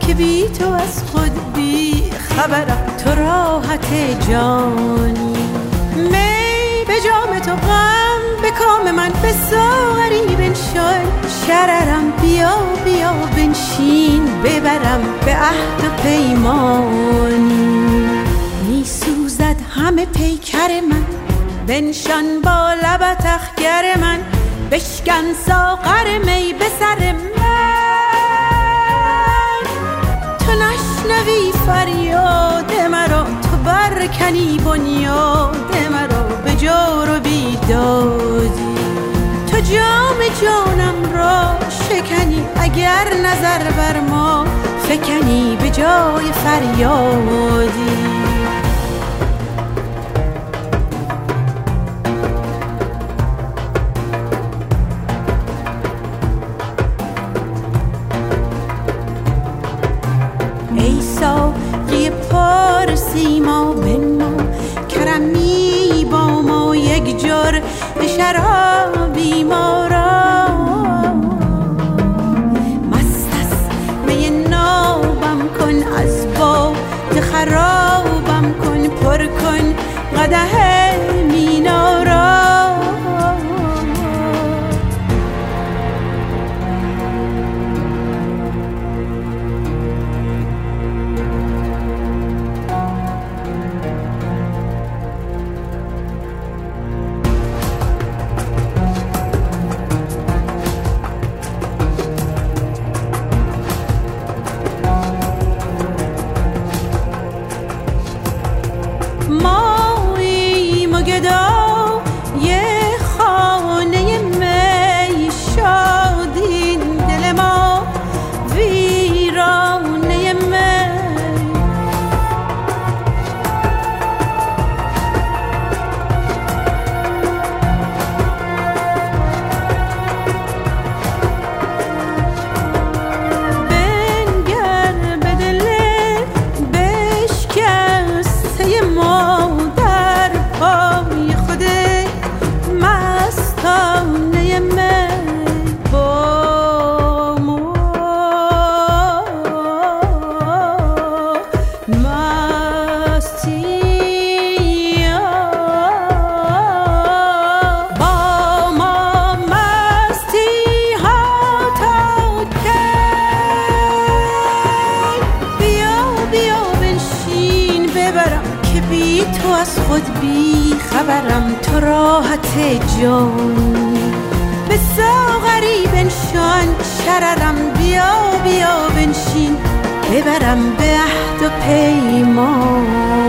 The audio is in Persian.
که بی تو از خود بی خبرم، تو راحت جانی. می به جام تو غم به کام من، به ساغری بنشان شررم. بیا بیا بنشین ببرم به عهد و پیمانی. می سوزد همه پیکر من، بنشان با لبت اخگر من. بشکن ساغر می به سر من، تو نشنوی فریاد مرا، تو برکنی بنیاد مرا به جور و بیدادی. تو جام جانم را شکنی، اگر نظر بر ما فکنی به جای فریادی. ای ساقی پارسی ما بنما، کرمی با ما یک جور به شرابی ما را. مست از می نابم کن، از باد خرابم کن. پر کن قدح مینا را. ماییم و گدا یه خانه می، شادین دل ما ویرانه می. بنگر به دل بشکسته ما، در پای خود مستانه می. با ما مستی، با ما مستی ها تا کی؟ بیا بیا بنشین ببرم که بی تو از خود بی خبرم. تو راحت جان به ساغری بنشان شررم. بیا بیا بنشین ببرم به عهد و پیمان.